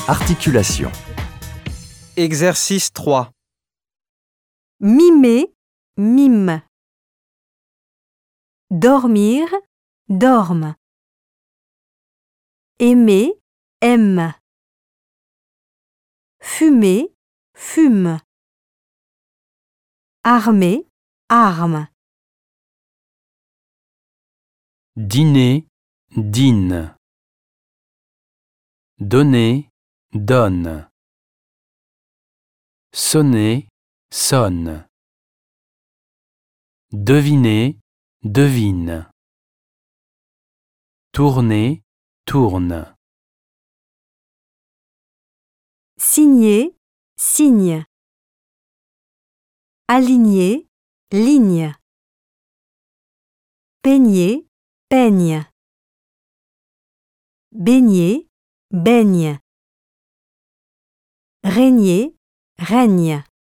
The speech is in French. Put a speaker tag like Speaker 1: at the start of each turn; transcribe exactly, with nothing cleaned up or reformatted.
Speaker 1: Articulation.
Speaker 2: Exercice trois.
Speaker 3: Mimer, mime. Dormir, dorme. Aimer, aime. Fumer, fume. Armer, arme.
Speaker 1: Dîner, dîne. Donner, donne. Sonner, sonne. Deviner, devine. Tourner, tourne.
Speaker 3: Signer, signe. Aligner, ligne. Peigner, peigne. Baigner, baigne. Régner, règne.